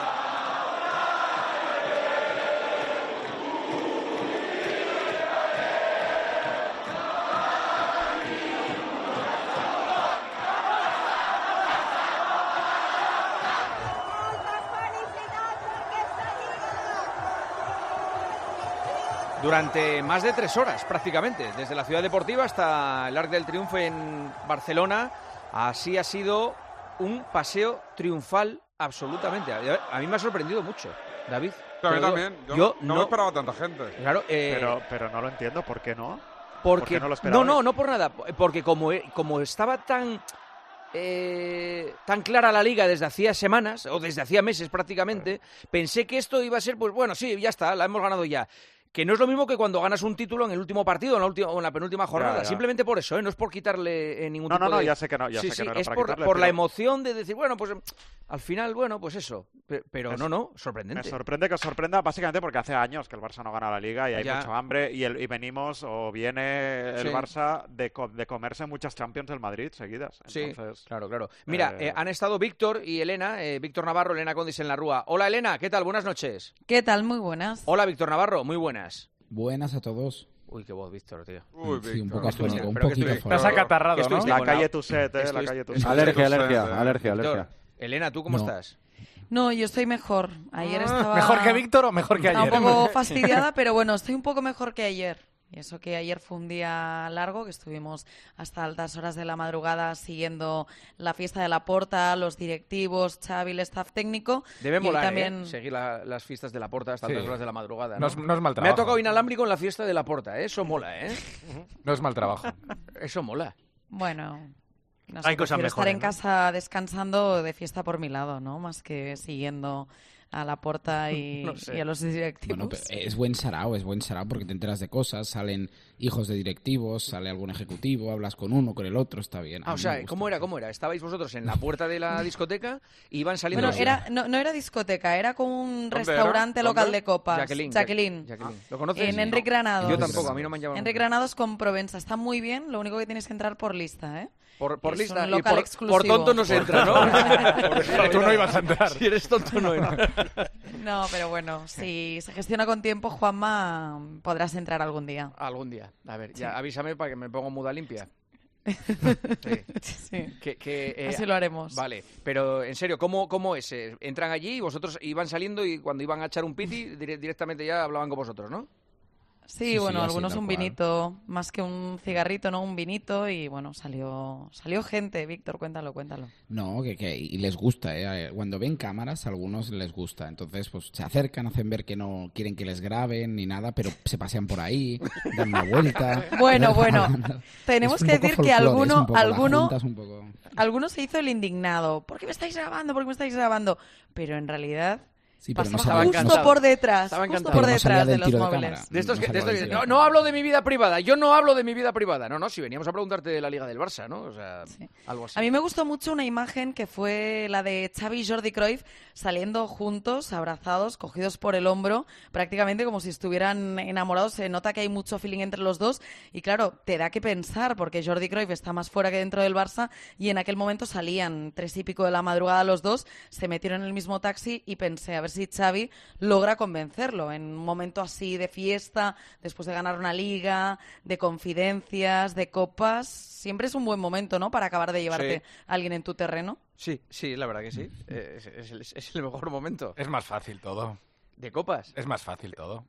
Durante más de tres horas, prácticamente, desde la Ciudad Deportiva hasta el Arc del Triunfo en Barcelona. Así ha sido un paseo triunfal absolutamente. A mí me ha sorprendido mucho, David. A mí también. Yo, yo no, no me esperaba tanta gente. Claro, eh, pero, pero no lo entiendo. ¿Por qué no? Porque, ¿Por qué no lo esperaba? No, no, no por nada. Porque como, como estaba tan... Eh, tan clara la liga desde hacía semanas, o desde hacía meses prácticamente, pensé que esto iba a ser, pues bueno, sí, ya está, la hemos ganado ya. Que no es lo mismo que cuando ganas un título en el último partido o en la, última, o en la penúltima jornada. Ya, ya. Simplemente por eso, ¿eh? No es por quitarle eh, ningún no, tipo no, no, de... ya sé que no, ya sí, sé sí, que no era es para por, quitarle, por pero... la emoción de decir, bueno, pues al final, bueno, pues eso. Pero me, no, no, sorprendente. Me sorprende que os sorprenda básicamente porque hace años que el Barça no gana la Liga y hay ya. mucho hambre y, el, y venimos o viene el sí. Barça de, de comerse muchas Champions del Madrid seguidas. Entonces, sí, claro, claro. Mira, eh... Eh, han estado Víctor y Elena, eh, Víctor Navarro, Elena Condis en la Rúa. Hola, Elena, ¿qué tal? Buenas noches. ¿Qué tal? Muy buenas. Hola, Víctor Navarro, muy buenas. Buenas a todos. Uy, qué voz, Víctor, tío. Uy, sí, un poco afónico, un poquito afónico. Estás acatarrado, ¿no? La calle Tuset, eh, la calle Tuset. Alergia, alergia, alergia, alergia. Elena, ¿tú cómo no. estás? No, yo estoy mejor. Ayer estaba... ¿Mejor que Víctor o mejor que ayer? Estaba un poco fastidiada, pero bueno, estoy un poco mejor que ayer. Y eso que ayer fue un día largo, que estuvimos hasta altas horas de la madrugada siguiendo la fiesta de Laporta, los directivos, Xavi, el staff técnico. Debe molar, también... ¿eh? Seguir la, las fiestas de Laporta hasta altas sí. horas de la madrugada. ¿no? No, es, no es mal trabajo. Me ha tocado inalámbrico en la fiesta de Laporta, ¿eh? Eso mola, ¿eh? No es mal trabajo. Eso mola. Bueno... No sé, Hay cosas prefiero estar mejores, en ¿no? casa descansando de fiesta por mi lado, ¿no? Más que siguiendo a Laporta y, No sé. y a los directivos. Bueno, pero es buen sarao, es buen sarao porque te enteras de cosas, salen hijos de directivos, sale algún ejecutivo, hablas con uno, con el otro, está bien. A Ah, o mí me sea, gusta. ¿cómo era? ¿Cómo era? ¿Estabais vosotros en la puerta de la discoteca y iban saliendo Bueno, los- era, no, no era discoteca, era como un ¿Dónde restaurante era? local ¿Dónde? de copas. Jacqueline. Jacqueline. Jacqueline. ¿Lo conoces? En Enric No. Granados. Yo tampoco, a mí no me han llamado. Enric Granados con Provenza. Está muy bien, lo único que tienes que entrar por lista, ¿eh? Por, por Es lista un y local por, exclusivo. por tonto no se entra, ¿no? Tú no ibas a entrar. Si eres tonto no entras. No, pero bueno, si se gestiona con tiempo, Juanma, podrás entrar algún día. Algún día. A ver, Sí. ya avísame para que me ponga muda limpia. Sí. Sí. Que, que, eh, Así lo haremos. Vale, pero en serio, ¿cómo, cómo es? Eh, ¿Entran allí y vosotros iban saliendo y cuando iban a echar un piti dire- directamente ya hablaban con vosotros, ¿no? Sí, Sí, bueno, sí, así, algunos tal un cual. vinito, más que un cigarrito, ¿no? Un vinito y bueno, salió salió gente. Víctor, cuéntalo, cuéntalo. No, que, que y les gusta, ¿eh? Cuando ven cámaras, a algunos les gusta. Entonces, pues se acercan, hacen ver que no quieren que les graben ni nada, pero se pasean por ahí, dan una vuelta. Bueno, dan- bueno, dan- tenemos Es un que poco decir que folclore, es alguno, un poco, la alguno, junta es un poco- alguno se hizo el indignado. ¿Por qué me estáis grabando? ¿Por qué me estáis grabando? Pero en realidad Sí, pero no pasaba sabía- justo no- por detrás, Estaban justo encantados. por Pero no salía detrás de del los tiro de móviles. cámara. De estos No que, de salía estos del que- tiro no, de no cámara. hablo de mi vida privada, yo no hablo de mi vida privada. No, no, si veníamos a preguntarte de la Liga del Barça, ¿no? O sea, algo así. A mí me gustó mucho una imagen que fue la de Xavi y Jordi Cruyff saliendo juntos, abrazados, cogidos por el hombro, prácticamente como si estuvieran enamorados. Se nota que hay mucho feeling entre los dos y claro, te da que pensar porque Jordi Cruyff está más fuera que dentro del Barça y en aquel momento salían tres y pico de la madrugada los dos, se metieron en el mismo taxi y pensé a ver si Xavi logra convencerlo en un momento así de fiesta, después de ganar una liga, de confidencias, de copas. Siempre es un buen momento, ¿no? Para acabar de llevarte Sí. a alguien en tu terreno. Sí, sí, la verdad que sí. Eh, Es, es el- es el mejor momento. Es más fácil todo. ¿De copas? Es más fácil todo.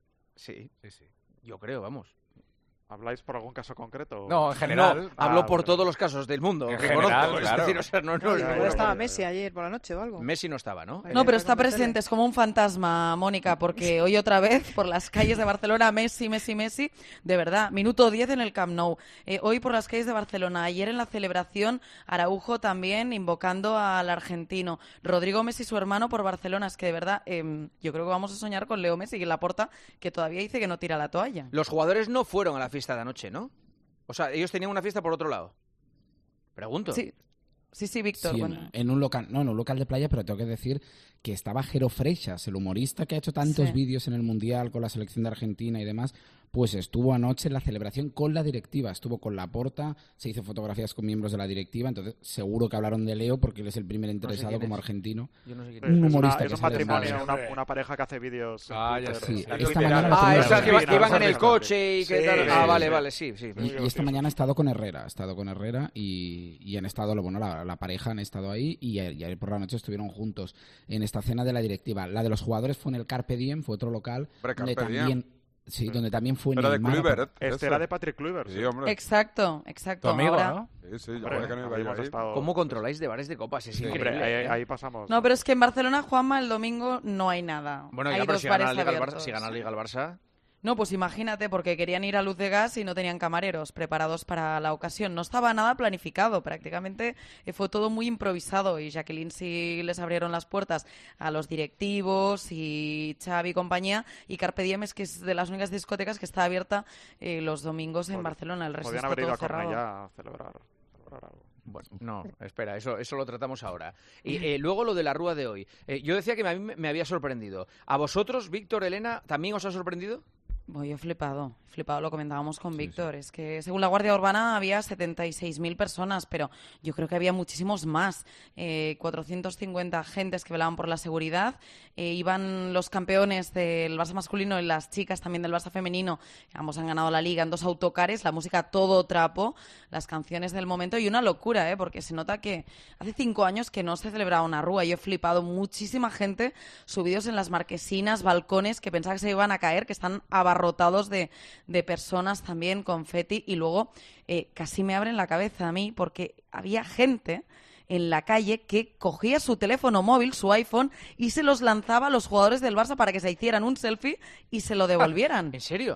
Sí. Sí, sí. Yo creo, vamos. ¿Habláis por algún caso concreto? No, en general. No, hablo Ah, por bueno. todos los casos del mundo. En que general, conozco. claro. Es decir, o sea, no, no, Ya, no, ya, no, estaba ya, Messi ya. ayer por la noche o algo. Messi no estaba, ¿no? No, pero está Con la tele. presente, es como un fantasma, Mónica, porque hoy otra vez por las calles de Barcelona, Messi, Messi, Messi, de verdad, minuto diez en el Camp Nou. Eh, hoy por las calles de Barcelona, ayer en la celebración, Araujo también invocando al argentino. Rodrigo Messi, su hermano, por Barcelona. Es que de verdad, eh, yo creo que vamos a soñar con Leo Messi y Laporta, que todavía dice que no tira la toalla. Los jugadores no fueron a la fiesta de anoche, ¿no? O sea, ellos tenían una fiesta por otro lado. Pregunto. Sí, sí, sí, Víctor. Sí, bueno. en, en un local, no, en un local de playa, pero tengo que decir que estaba Jero Freixas, el humorista que ha hecho tantos Sí. vídeos en el Mundial con la selección de Argentina y demás, pues estuvo anoche en la celebración con la directiva, estuvo con Laporta, se hizo fotografías con miembros de la directiva, entonces seguro que hablaron de Leo porque él es el primer interesado quién como es. argentino. Yo no sé quién Es Un una- humorista es que un sale en matrimonio, Madrid. una, una pareja que hace vídeos. en Ah, ya Twitter. Sí, sé. esta Twitter. mañana lo Ah, estuvieron- esa que, iba- que iban en el Sí, coche y que sí, tal. sí, Ah, sí, vale, sí. vale, sí, sí. Y, y esta mañana ha estado con Herrera, ha estado con Herrera y, y han estado, bueno, la, la pareja han estado ahí y, a- y ayer por la noche estuvieron juntos en esta cena de la directiva. La de los jugadores fue en el Carpe Diem, fue otro local Hombre, donde Carpe Diem. también, sí, donde también fue Era de Neymar. Kluivert. Este ese. era de Patrick Kluivert. Sí, hombre. Exacto, exacto. Tu amigo, Ahora- ¿no? Sí, sí, yo Hombre, ahora que no iba habíamos yo ahí. estado- ¿Cómo controláis de bares de copas? Es Sí, Hombre, increíble. ahí, ¿eh? ahí pasamos. No, pero es que en Barcelona, Juanma, el domingo no hay nada. Bueno, hay ya, pero dos si gana, bares la Liga el Barça, abiertos. si gana la Liga el Barça... No, pues imagínate, porque querían ir a Luz de Gas y no tenían camareros preparados para la ocasión. No estaba nada planificado, prácticamente eh, fue todo muy improvisado y Jacqueline sí les abrieron las puertas a los directivos y Xavi y compañía y Carpe Diem es que es de las únicas discotecas que está abierta eh, los domingos en Pod- Barcelona. El resto Podían está haber ido todo a cerrado. Cornellá a celebrar, celebrar algo. Bueno, no, espera, eso, eso lo tratamos ahora. Y eh, luego lo de la rúa de hoy. Eh, yo decía que me, a mí me- me había sorprendido. ¿A vosotros, Víctor, Elena, también os ha sorprendido? Bueno, yo he flipado, he flipado, lo comentábamos con Víctor. Es que según la Guardia Urbana había setenta y seis mil personas, pero yo creo que había muchísimos más. Eh, cuatrocientos cincuenta agentes que velaban por la seguridad. Eh, iban los campeones del Barça masculino y las chicas también del Barça femenino. Ambos han ganado la liga en dos autocares, la música todo trapo, las canciones del momento y una locura, ¿eh? Porque se nota que hace cinco años que no se celebraba una rúa. Yo he flipado, muchísima gente subidos en las marquesinas, balcones, que pensaba que se iban a caer, que están abarrotados de, de personas también, confeti, y luego eh, casi me abren la cabeza a mí porque había gente en la calle que cogía su teléfono móvil, su iPhone, y se los lanzaba a los jugadores del Barça para que se hicieran un selfie y se lo devolvieran. ¿En serio?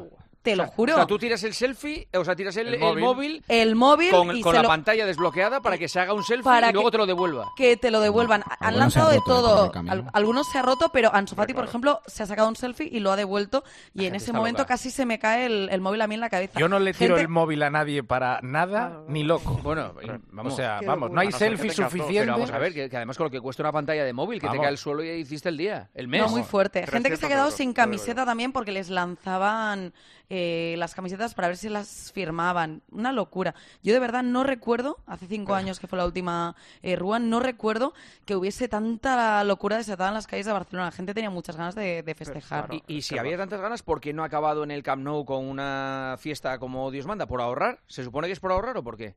Te lo juro. O sea, tú tiras el selfie, o sea, tiras el, El el móvil. móvil, El móvil con, y con se la lo- pantalla desbloqueada para que se haga un selfie Para y luego que- te lo devuelva. Que te lo devuelvan. Han Algunos se lanzado han de roto, eh, por todo. el camino. Al- algunos se ha roto, pero Ansu Fati, por ejemplo, se ha sacado un selfie y lo ha devuelto. Y en gente ese está momento loca. casi se me cae el, el móvil a mí en la cabeza. Yo no le tiro Gente- el móvil a nadie para nada, ni loco. Bueno, vamos. O sea, Qué vamos, locura. no hay A no ser que selfie tengas dos. suficiente. Pero vamos a ver, que, que además con lo que cuesta una pantalla de móvil, que Vamos. te cae al suelo y hiciste el día, el mes. No, muy fuerte. Gente que se ha quedado euros. sin camiseta también porque les lanzaban eh, las camisetas para ver si las firmaban. Una locura. Yo de verdad no recuerdo, hace cinco años que fue la última eh, Rúa, no recuerdo que hubiese tanta locura desatada en las calles de Barcelona. La gente tenía muchas ganas de, de festejar. Y, y si había tantas ganas, ¿por qué no ha acabado en el Camp Nou con una fiesta como Dios manda? ¿Por ahorrar? ¿Se supone que es por ahorrar o por qué?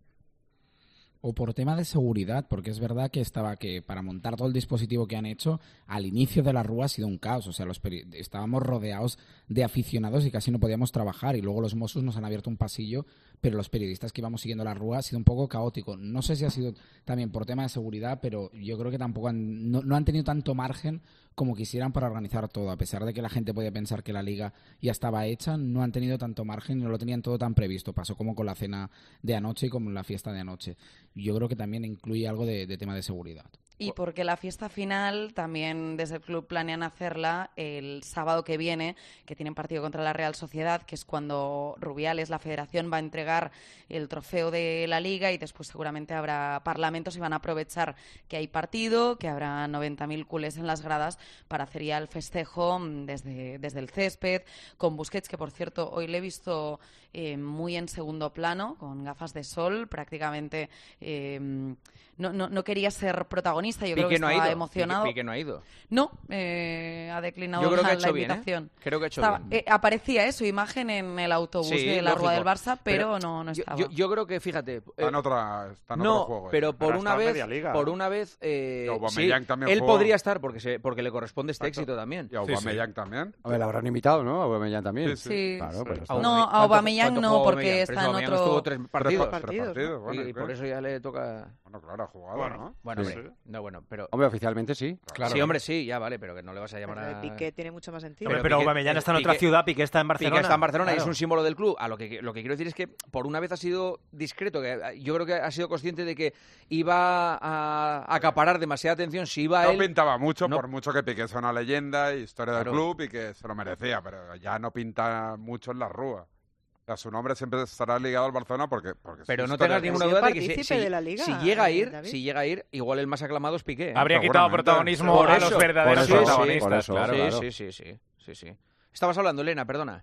O por tema de seguridad, porque es verdad que estaba que para montar todo el dispositivo que han hecho, al inicio de la Rúa ha sido un caos. O sea, los peri- estábamos rodeados de aficionados y casi no podíamos trabajar. Y luego los Mossos nos han abierto un pasillo, pero los periodistas que íbamos siguiendo la Rúa ha sido un poco caótico. No sé si ha sido también por tema de seguridad, pero yo creo que tampoco han, no, no han tenido tanto margen como quisieran para organizar todo. A pesar de que la gente podía pensar que la liga ya estaba hecha, no han tenido tanto margen y no lo tenían todo tan previsto. Pasó como con la cena de anoche y como la fiesta de anoche. Yo creo que también incluye algo de, de tema de seguridad. Y porque la fiesta final también desde el club planean hacerla el sábado que viene, que tienen partido contra la Real Sociedad, que es cuando Rubiales, la federación, va a entregar el trofeo de la Liga y después seguramente habrá parlamentos y van a aprovechar que hay partido, que habrá noventa mil culés en las gradas para hacer ya el festejo desde, desde el césped, con Busquets, que por cierto hoy le he visto eh, muy en segundo plano, con gafas de sol, prácticamente... Eh, no, no, no quería ser protagonista, yo creo que Piqué no ha estaba ido. emocionado. Piqué, Piqué no ha ido. No, eh, ha declinado Yo creo que la, ha hecho la bien, ¿eh? invitación. Creo que ha hecho Estaba- bien. eh, aparecía eh, su imagen en el autobús Sí, de la lógico. Rúa del Barça, pero, Pero no, no yo- estaba. Yo, yo creo que, fíjate... Está en eh, otra- está en no, otro juego, eh. pero por Ahora una está en vez, media liga. por una vez, eh, Y Aubameyang sí, también él jugó. podría estar porque se, porque le corresponde este Exacto. éxito también. Y Aubameyang también. A ver, la habrán invitado, ¿no? A Aubameyang también. Sí, sí. Claro, Sí. pues No, está. a Aubameyang ¿Cuánto no, jugó porque Aubameyang? está Pero en Aubameyang otro- estuvo tres partidos. Tres partidos, Y- bueno, y, por ¿qué? eso ya le toca... Bueno, claro, ha jugado, Bueno, ¿no? bueno, Sí. hombre, no, bueno, pero... Hombre, oficialmente sí. Sí, hombre, sí, ya vale, pero que no le vas a llamar Pero a... el Piqué tiene mucho más sentido. Hombre, pero Piqué- Aubameyang está en otra Piqué- ciudad, Piqué está en Barcelona. Piqué está en Barcelona y es Claro. un símbolo del club. A lo que lo que quiero decir es que por una vez ha sido discreto, que yo creo que ha sido consciente de que iba a acaparar demasiada atención si iba a No él. pintaba mucho, No. por mucho que Piqué sea una leyenda, historia Claro. del club y que se lo merecía, pero ya no pinta mucho en la Rúa. O sea, su nombre siempre estará ligado al Barcelona porque... porque Pero su no historia- tengas ninguna Ha sido duda de que si, partícipe si- de la Liga, si llega a ir, David. si llega a ir, igual el más aclamado es Piqué. ¿eh? Habría quitado Seguramente. protagonismo Por a eso, los verdaderos por eso, protagonistas. por eso, claro. sí, claro. sí, sí, sí, sí, sí. Estabas hablando, Elena, perdona.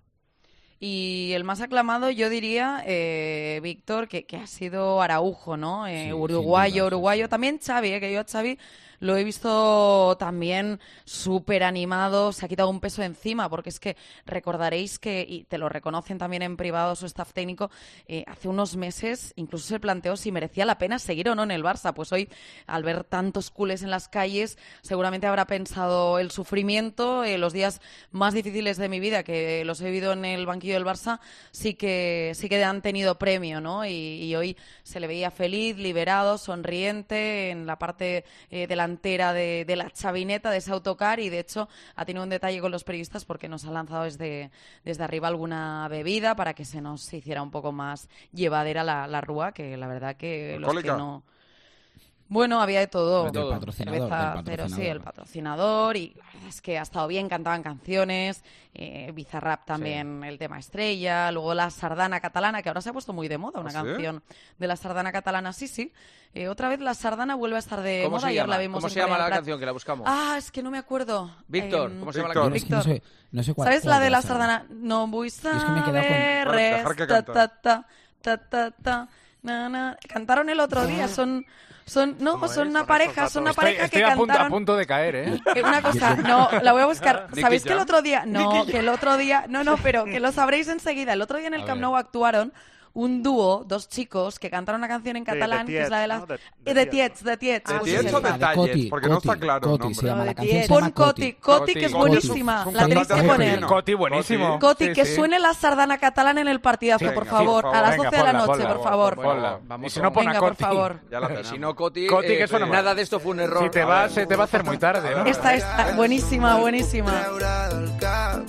Y el más aclamado, yo diría, eh, Víctor, que, que ha sido Araujo, ¿no? Eh, Sí, uruguayo, sin duda, sí, uruguayo. sí. También Xavi, eh, que yo a Xavi lo he visto también súper animado, se ha quitado un peso encima, porque es que recordaréis que, y te lo reconocen también en privado su staff técnico, eh, hace unos meses incluso se planteó si merecía la pena seguir o no en el Barça. Pues hoy, al ver tantos culés en las calles, seguramente habrá pensado el sufrimiento, eh, los días más difíciles de mi vida, que los he vivido en el banquillo del Barça, sí que, sí que han tenido premio, ¿no? Y, y hoy se le veía feliz, liberado, sonriente, en la parte eh, delantera de, de la chavineta, de ese autocar, y de hecho ha tenido un detalle con los periodistas porque nos ha lanzado desde, desde arriba alguna bebida para que se nos hiciera un poco más llevadera la, la rúa, que la verdad que los que ¿Alcohólica? no... Bueno, había de todo. Del todo. patrocinador, Cerveza, del pero sí, patrocinador. el patrocinador, y la verdad es que ha estado bien, cantaban canciones, eh, Bizarrap también, el tema estrella, luego la sardana catalana, que ahora se ha puesto muy de moda, una ¿Ah, sí? canción de la sardana catalana, sí, sí. Eh, otra vez la sardana vuelve a estar de ¿Cómo moda, se ayer llama? la vimos ¿Cómo en se llama la Premio Prat. canción que la buscamos? Ah, es que no me acuerdo. Víctor, Em, ¿cómo se llama la Víctor. Yo es que canción? no Víctor. sé, no sé cuál. ¿Sabes cuál la es de la sardana? No voy es que me he quedado con- saber Bueno, dejar que ta, cante. ta, ta, ta, ta, ta, na, na. Cantaron el otro día, son... Son, no, ¿Cómo son es? una Con pareja, estos son una datos. pareja Estoy, estoy que a, punto, cantaron... a punto de caer, ¿eh? Eh, Una cosa, no, la voy a buscar. Nicky ¿Sabéis que el Jam. otro día? No, que el otro día... No, no, pero que lo sabréis enseguida. El otro día en el A Camp ver. Nou actuaron un dúo, dos chicos, que cantaron una canción en De- de catalán, que es la de las... Tietz, ¿no? Eh, De- De de Tietz, de Tietz. ¿De pues Tietz sí. o de Ah, Talles? Coti, Porque no Coti, está claro el Coti, nombre. se llama No, la de canción, se Tietz. llama Pon Coti, Coti, que es Coti. buenísima. Es un La tenéis que cantante poner. argentino. Coti, buenísimo. Coti, Sí, que sí. suene la sardana catalana en el partidazo, Venga, por sí, favor. por A las favor. doce de la Venga, noche, ponla, por ponla, favor. ponla. Vamos Y si no, con- pon a Venga, por Coti. favor. Ya la Si tenemos. no, Coti, Coti, eh, que suena mal. nada de esto fue un error. Si te vas, se te va a hacer muy tarde, ¿no? Esta es buenísima, buenísima.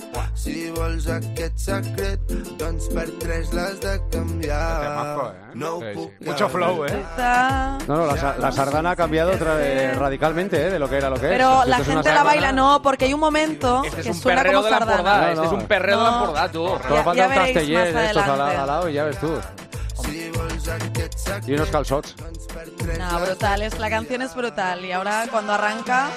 Si vols aquest secret, doncs per tres l'has de canviar. No Sí, puc sí. Mucho flow, ¿eh? No, no, la, sa- la sardana ha cambiado otra, eh, radicalmente, ¿eh? De lo que era lo que es. Pero Esto la es una gente la sardana- baila, no, porque hay un momento Este es que un suena perreo como de la sardana. Empordà, este No, es no. un perreo de la No. Empordà, tú. Solo Ya- falta ya un veréis casteller más de estos al, adelante. al lado y ya ves tú. Si vols aquest secret, Y unos calzots. No, brutal, es, la canción es brutal. Y ahora cuando arranca...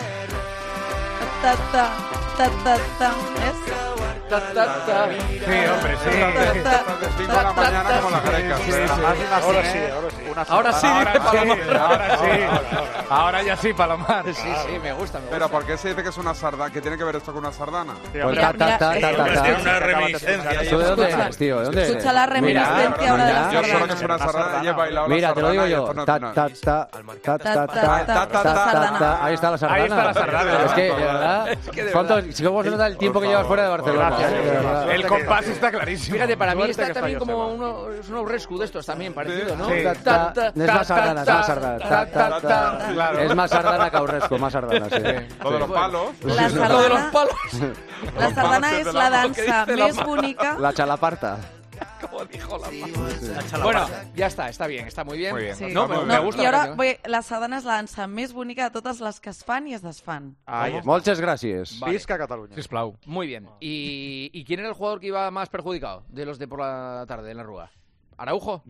Ta, ta, ta, ta, ta, ¿ves? Ta, ta, ta. Sí, hombre, sí. De cinco de la mañana como las grecas. Sí, ¿eh? sí. Ahora sí, ahora sí. Una Ahora sí, Ahora dice sí, Palomar. ahora sí. Ahora ya sí, Palomar. Sí, sí, me gusta, me Pero gusta. ¿por qué se dice que es una sardana? ¿Qué tiene que ver esto con una sardana? Pues Mira, ta, ta, ta, mira, ta, ta, ta. Tiene una reminiscencia. ¿Tú de dónde Escucha. eres, tío? ¿De dónde eres? Escucha la reminiscencia Mira, ahora de la mira. Yo solo que es sardana. una sardana y he bailado la Mira, te lo digo sardana y yo. esto no Ta, tiene ta, nada. ta, ta, ta, ta, ta, ta, ta, ta, sardana. ta. Ahí está la sardana. Ahí está la sardana. Es que, de verdad, que de ¿cuánto, verdad. si cómo se nota el tiempo que llevas fuera de Barcelona? Gracias, eh, de verdad. El compás está clarísimo. Fíjate, para mí Suerte está que también está como Joseba. uno, es un Aurescu de estos también, parecido, ¿no? Sí. Ta, Ta, ta, es ta, más sardana, es ta, más sardana. Ta, ta, ta. Claro. Es más sardana que Aurrescu, más sardana, sí. Lo de los palos. La Lo de los sardana, palos. la sardana palos es de la la- lo que danza dice la más ma- bonita. La chalaparta. Como dijo la mano. Bueno, ya está, está bien, está muy bien. Muy bien. Sí. No, me, No, me No, gusta I la ara, canción. bé, la sardana és la dansa més bonica de totes les que es fan i es desfan. Ahí está. Muchas gracias. Vale. Visca Cataluña. Sisplau. Muy bien. ¿Y, ¿Y quién era el jugador que iba más perjudicado de los de por la tarde en la Rúa? ¿Araujo?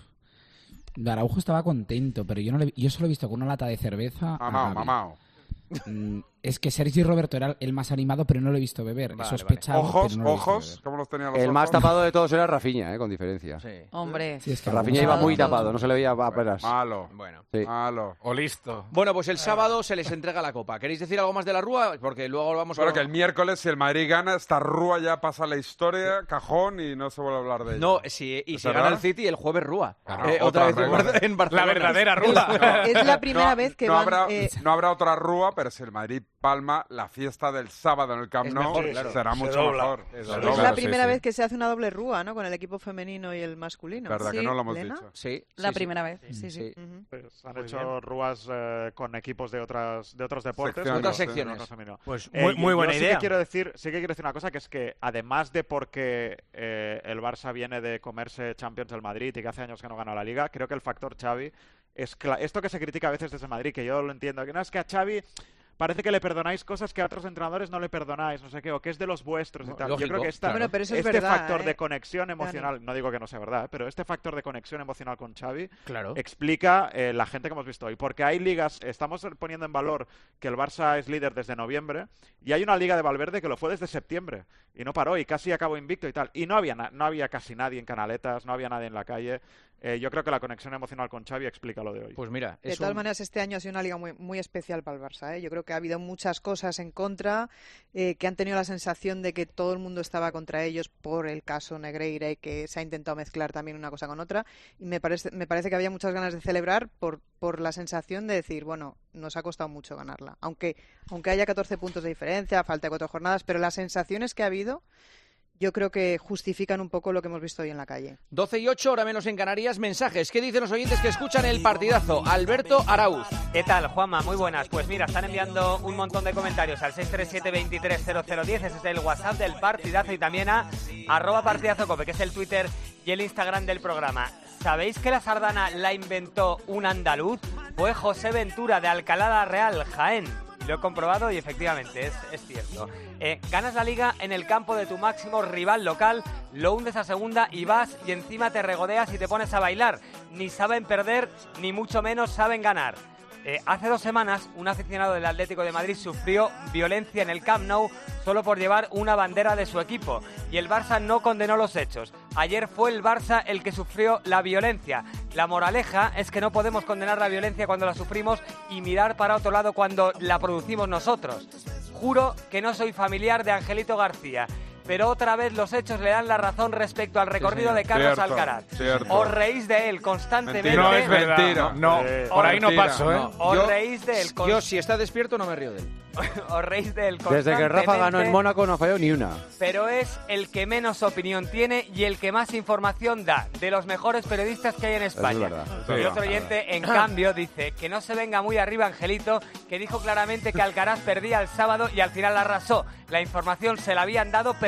Araujo estaba contento, pero yo no le, yo solo he visto con una lata de cerveza. a Mamao, Gavi. mamao. Mm, Es que Sergi Roberto era el más animado, pero no lo he visto beber. Vale, He sospechado, Ojos, pero no lo he visto ojos, beber. ¿cómo los tenía los El más ojos? tapado de todos era Rafinha, eh, con diferencia. Sí. Hombre. Sí, es que Rafinha algunos- iba muy Todo. tapado, no se le veía apenas. Malo. Bueno. Sí. Malo. O listo. Bueno, pues el sábado se les entrega la copa. ¿Queréis decir algo más de la Rúa? Porque luego lo vamos Bueno, a... que el miércoles, si el Madrid gana, esta Rúa ya pasa a la historia, cajón, y no se vuelve a hablar de ella. No, si, y ¿Es si verdad? gana el City, el jueves Rúa. Claro, Eh, otra otra vez en, regla. Bar- en Barcelona. La verdadera Rúa. Es la primera vez que no van... habrá, eh, no habrá otra Rúa, pero si el Madrid palma, la fiesta del sábado en el Camp Es Nou mejor, claro. será Se mucho dobla. mejor. Se Es dobla. es Claro, la sí, primera sí. vez que se hace una doble rúa, ¿no? Con el equipo femenino y el masculino. Verdad que Sí. no lo hemos Elena. dicho. Sí, La sí, sí. primera vez, sí, sí. Sí. Ujú. Pues han Muy hecho bien. rúas eh, con equipos de otras de otros deportes. Secciones, pero- Otras secciones. no, no, femenino. Pues Eh, muy, y muy buena yo idea. Sí que quiero decir, sí que quiero decir una cosa, que es que además de porque eh, el Barça viene de comerse Champions del Madrid y que hace años que no gana la Liga, creo que el factor Xavi es cla- esto que se critica a veces desde Madrid, que yo lo entiendo, que no es que a Xavi parece que le perdonáis cosas que a otros entrenadores no le perdonáis, no sé qué, o que es de los vuestros y tal. Lógico, yo creo que esta, Bueno, pero eso es este verdad, factor ¿eh? de conexión emocional, no digo que no sea verdad, ¿eh? pero este factor de conexión emocional con Xavi Claro. explica eh, la gente que hemos visto hoy. Porque hay ligas, estamos poniendo en valor que el Barça es líder desde noviembre y hay una liga de Valverde que lo fue desde septiembre y no paró y casi acabó invicto y tal. Y no había, na- no había casi nadie en canaletas, no había nadie en la calle. Eh, yo creo que la conexión emocional con Xavi explica lo de hoy. Pues mira, De es todas un- maneras, este año ha sido una liga muy, muy especial para el Barça, ¿eh? Yo creo que ha habido muchas cosas en contra, eh, que han tenido la sensación de que todo el mundo estaba contra ellos por el caso Negreira y que se ha intentado mezclar también una cosa con otra. Y me parece, me parece que había muchas ganas de celebrar por, por la sensación de decir, bueno, nos ha costado mucho ganarla. Aunque, aunque haya catorce puntos de diferencia, falta cuatro jornadas, pero las sensaciones que ha habido, yo creo que justifican un poco lo que hemos visto hoy en la calle. doce y ocho, hora menos en Canarias. Mensajes. ¿Qué dicen los oyentes que escuchan el partidazo? Alberto Arauz. ¿Qué tal, Juanma? Muy buenas. Pues mira, están enviando un montón de comentarios al seis tres siete, veintitrés cero cero diez. Ese es el WhatsApp del partidazo y también a arroba partidazo cope, que es el Twitter y el Instagram del programa. ¿Sabéis que la sardana la inventó un andaluz? Fue José Ventura de Alcalá la Real, Jaén. Lo he comprobado y efectivamente es, es cierto. Eh, ganas la liga en el campo de tu máximo rival local, lo hundes a segunda y vas y encima te regodeas y te pones a bailar. Ni saben perder, ni mucho menos saben ganar. Eh, hace dos semanas, un aficionado del Atlético de Madrid sufrió violencia en el Camp Nou solo por llevar una bandera de su equipo. Y el Barça no condenó los hechos. Ayer fue el Barça el que sufrió la violencia. La moraleja es que no podemos condenar la violencia cuando la sufrimos y mirar para otro lado cuando la producimos nosotros. Juro que no soy familiar de Angelito García, pero otra vez los hechos le dan la razón respecto al recorrido de Carlos Cierto, Alcaraz. cierto. Os reís de él constantemente. Mentira. No es verdad. Mentira. No, no. Eh, por ahí no mentira. paso, ¿eh? No. Os Yo- reís de él. con- Yo, si está despierto, no me río de él. Os reís de él constantemente. Desde que Rafa ganó en Mónaco no ha fallado ni una. Pero es el que menos opinión tiene y el que más información da, de los mejores periodistas que hay en España. verdad, eso es Y verdad. otro oyente, en cambio, dice que no se venga muy arriba Angelito, que dijo claramente que Alcaraz perdía el sábado y al final arrasó. La información se la habían dado, pero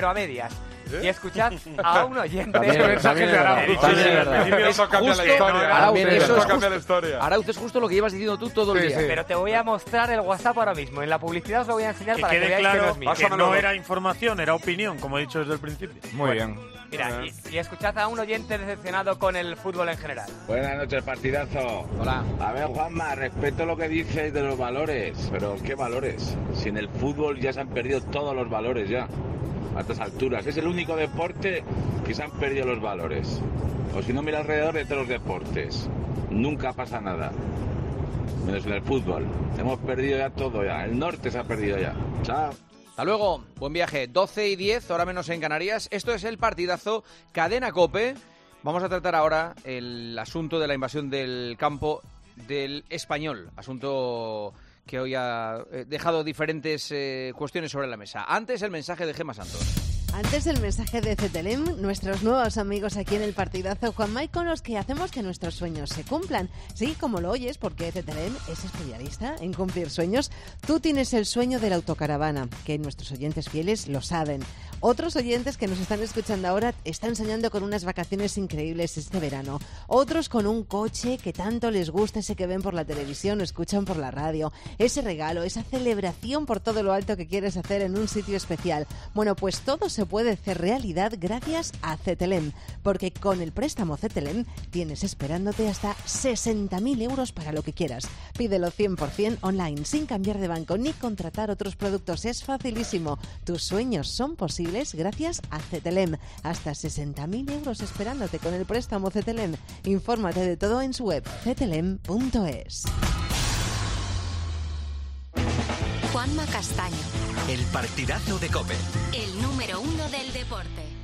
a medias. Y escuchad a un oyente. También, Este mensaje también de es verdad, Arauz. también es verdad. Es Eso cambia la justo- historia. Arauz, Eso eso es cambia justo- la historia. Arauz, es justo lo que llevas diciendo tú todo el Sí, día. sí. Pero te voy a mostrar el WhatsApp ahora mismo. En la publicidad os lo voy a enseñar Que para que quede veáis que no claro es mío. que no era información, era opinión, como he dicho desde el principio. Muy bien. Mira, y, y escuchad a un oyente decepcionado con el fútbol en general. Buenas noches, partidazo. Hola. A ver, Juanma, respeto lo que dices de los valores, pero ¿qué valores? Si en el fútbol ya se han perdido todos los valores ya, a estas alturas. Es el único deporte que se han perdido los valores. O si no, mira alrededor de todos los deportes. Nunca pasa nada. Menos en el fútbol. Hemos perdido ya todo ya. El norte se ha perdido ya. Chao. Hasta luego, buen viaje. doce y diez, hora menos en Canarias. Esto es el partidazo Cadena COPE. Vamos a tratar ahora el asunto de la invasión del campo del Español. Asunto que hoy ha eh, dejado diferentes eh, cuestiones sobre la mesa. Antes, el mensaje de Gemma Santos. Antes el mensaje de Cetelem, nuestros nuevos amigos aquí en el partidazo, Juanma, y con los que hacemos que nuestros sueños se cumplan. Sí, como lo oyes, porque Cetelem es especialista en cumplir sueños. Tú tienes el sueño de la autocaravana, que nuestros oyentes fieles lo saben. Otros oyentes que nos están escuchando ahora están soñando con unas vacaciones increíbles este verano. Otros con un coche que tanto les gusta, ese que ven por la televisión o escuchan por la radio. Ese regalo, esa celebración por todo lo alto que quieres hacer en un sitio especial. Bueno, pues todo se puede hacer realidad gracias a Cetelem, porque con el préstamo Cetelem tienes esperándote hasta sesenta mil euros para lo que quieras. Pídelo cien por ciento online, sin cambiar de banco ni contratar otros productos. Es facilísimo. Tus sueños son posibles gracias a Cetelem. Hasta sesenta mil euros esperándote con el préstamo Cetelem. Infórmate de todo en su web cetelem punto es. Juanma Castaño, El partidazo de COPE. el número uno del deporte.